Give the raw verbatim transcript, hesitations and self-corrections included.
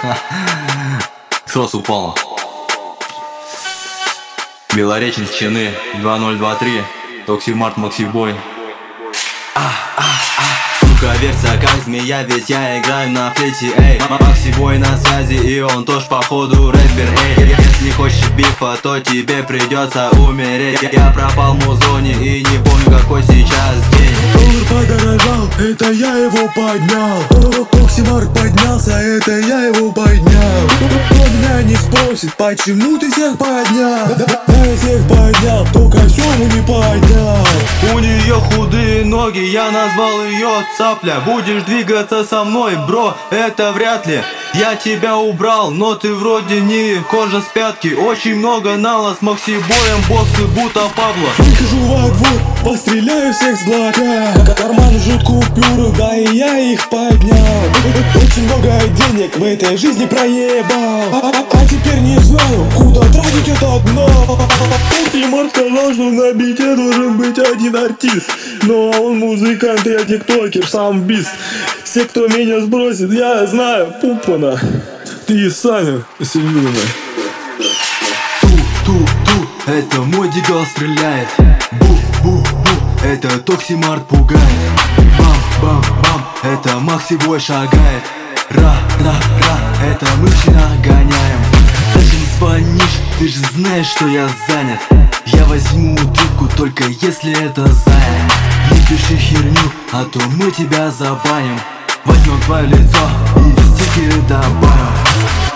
Сос упал. Белореченск, Чины, два ноль два три. Токсимарт, Максибой. Сука, верься как змея, ведь я играю на флейте, эй. Максибой на связи, и он тоже походу рэпер, эй. Если хочешь бифа, то тебе придется умереть. Я пропал в музоне и не помню, какой сейчас день. Доллар подорожал, это я его поднял. Токсимарт поднялся, это я его поднял. Кто меня не спросит, почему ты всех поднял? Я всех поднял, только Сему не поднял. У нее худые ноги, я назвал ее цапля. Будешь двигаться со мной, бро, это вряд ли. Я тебя убрал, но ты вроде не кожа с пятки. Очень много нала с Максибоем, боссы будто Пабло. Выхожу во двор, постреляю всех с блока. Карман жут купюры, да и я их поднял. Очень много денег в этой жизни проебал. А, а, а теперь не знаю, куда тратить это дно. Токсимарт сказал, что на бите должен быть один артист. Но он музыкант, я тиктокер, сам бист. Все, кто меня сбросит, я знаю, пупана. Ты сами серьезно. Ту-ту-ту, это мой дигал стреляет. Бу-бу-бу, это Токсимарт пугает. Бам-бам-бам, это Максибой шагает. Ра-ра-ра, это мы все нагоняем. Зачем звонишь, ты же знаешь, что я занят. Я возьму трубку только если это зая. Не пиши херню, а то мы тебя забаним. Возьмем твое лицо и в стикеры добавим.